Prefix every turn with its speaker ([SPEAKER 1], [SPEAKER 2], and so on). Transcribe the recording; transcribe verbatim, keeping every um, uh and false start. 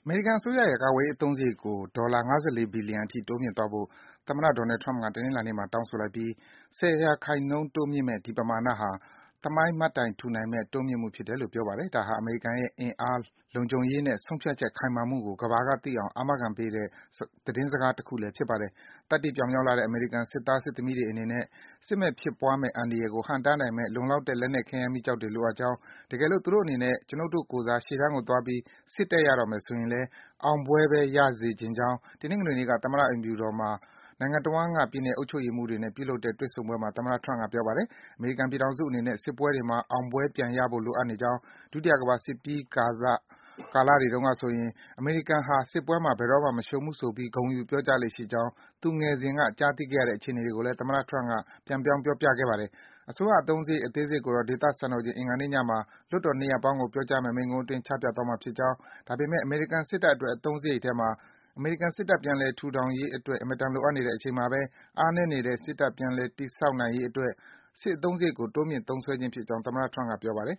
[SPEAKER 1] အမေရိကန်အစိုးရရဲ့ ကာကွယ်ရေးအသုံးစရိတ်ကို ဒေါ်လာ ၅၄ ဘီလီယံအထိ တိုးမြှင့်သွားဖို့ သမ္မတ Donald Trump က တနင်္လာနေ့မှာ တောင်းဆိုလိုက်ပြီး ၁၀ ရာခိုင်နှုန်း တိုးမြှင့်မယ့် ဒီပမာဏဟာ သမိုင်းမှတ်တိုင်ထူနိုင်မယ့် တိုးမြှင့်မှုဖြစ်တယ်လို့ ပြောပါတယ်။ ဒါဟာ အမေရိကန်ရဲ့ အင်အား၊ လုံခြုံရေးနဲ့ ဆုံးဖြတ်ချက်ခိုင်မာမှုကို ကမ္ဘာကသိအောင် အာမခံပေးတဲ့ သတင်းစကားတခုလည်း ဖြစ်ပါတယ်။ သတ္တိပြောင်မြောက်လှတဲ့ အမေရိကန် စစ်သား စစ်သမီးတွေအနေနဲ့ စစ်မက်ဖြစ်ပွားမယ့် အန္တရာယ်ကို ဟန့်တားနိုင်မယ့် လုံလောက်တဲ့ လက်နက်ခဲယမ်းမီးကျောက်တွေ လိုအပ်ကြောင်း၊ တကယ်လို့ သူတို့အနေနဲ့ ကျွနု်ပ်တို့ကိုယ်စား ရှေ့တန်းကိုသွားပြီး စစ်တိုက်ရတော့မယ်ဆိုရင်လည်း အောင်ပွဲပဲ ရစေချင်ကြောင်း တနင်္ဂနွေနေ့က သမ္မတအိမ်ဖြူတော်မှာ နိုင်ငံတဝန်းက ပြည်နယ်အုပ်ချုပ်ရေးမှူးတွေနဲ့ ပြုလုပ်တဲ့ တွေ့ဆုံပွဲမှာ သမ္မတ Trump က ပြောပါတယ်။ အမေရိကန်ပြည်ထောင်စုအနေနဲ့ စစ်ပွဲတွေမှာ အောင်ပွဲပြန်ရဖို့ လိုအပ်နေကြောင်း၊ ဒုတိယကမ္ဘာစစ်ပြီးကာစ ကာလတွေတုန်းကဆိုရင် အမေရိကန်ဟာ စစ်ပွဲမှာ ဘယ်တော့မှ မရှုံးဘူးဆိုပြီး ဂုဏ်ယူပြောကြားလေ့ရှိကြောင်း သူငယ်စဉ်က ကြားသိခဲ့ရတဲ့ အခြေအနေတွေကိုလည်း သမ္မတ Trump က ပြန်ပြောင်း ပြောပြခဲ့ပါတယ်။ အစိုးရအသုံးစရိတ် အသေးစိတ်ကိုတော့ ဒေသစံတော်ချိန် အင်္ဂါနေ့ညမှာ လွှတ်တော် နှစ်ရပ်ပေါင်းကို ပြောကြားမယ့် မိန့်ခွန်းအတွင်း ချပြသွားမှာဖြစ်ကြောင်း၊ ဒါပေမယ့် အမေရိကန်စစ်တပ်အတွက် အသုံးစရိတ်ထဲမှာ အမေရိကန်စစ်တပ် ပြန်လည်ထူထောင်ရေးအတွက် အင်မတန် လိုအပ်နေတဲ့အချိန်မှာပဲ အားနည်းနေတဲ့ စစ်တပ် ပြန်လည်တည်ဆောက်နိုင်ရေးအတွက် စစ်အသုံးစရိတ်ကို တိုးမြှင့်သုံးစွဲခြင်းဖြစ်ကြောင်း သမ္မတ Trump က ပြောပါတယ်